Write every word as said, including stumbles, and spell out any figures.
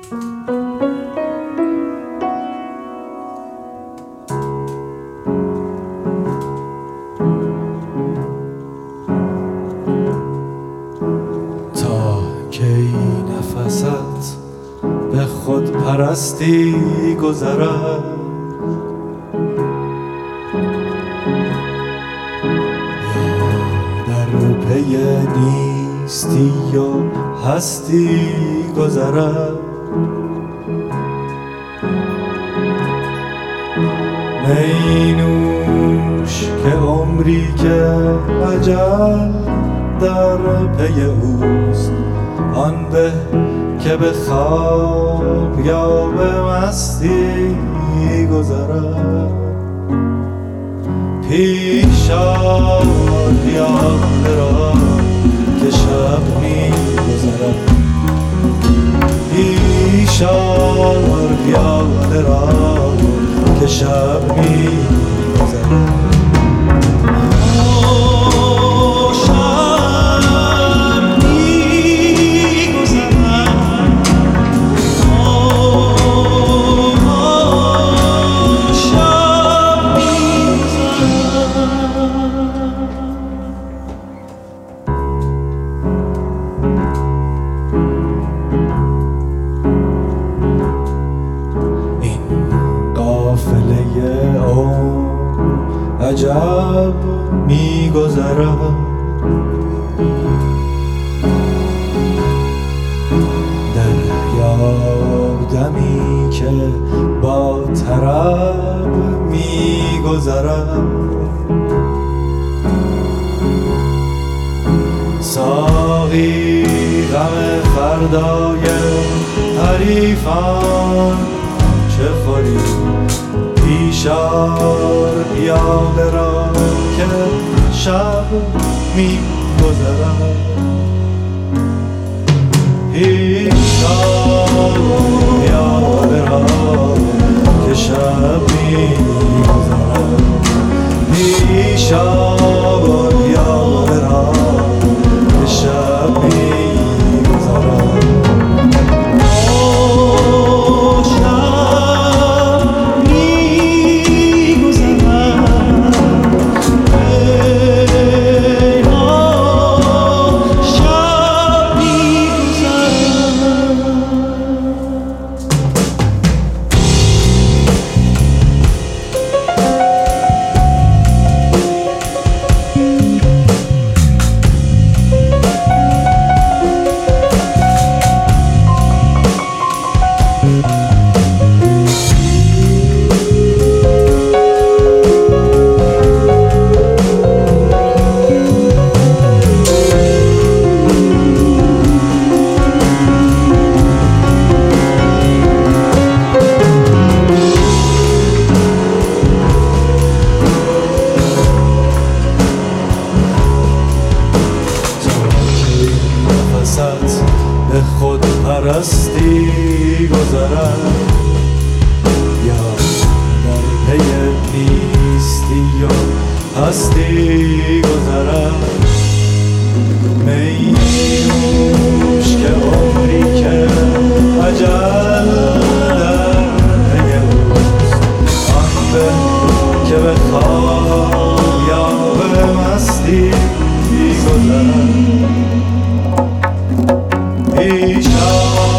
تا کی نفست به خود پرستی گذرد، یا در پی نیستی و هستی گذرد. می نوش که عمری که اجل در پی اوست، آن به که به خواب یا به مستی گذرد. پیش آر یاد را که شب می گذرد، پیش آر یاد را که شب می گذرد. عجب می گذرد، دریاب دمی که با طرب می گذرد. ساقی غم فردای حریفان چه خوری، پیش آر پیاله را که شب می گذرد. پیش آر پیاله را که شب می گذرد. پیش آر پیاله را که شب می گذرد. به خود پرستی گذرد، یا در پی نیستی و هستی گذرد. می نوش که عمری که اجل در پی اوست، آن به که به خواب یا به مستی گذرد. پیش آر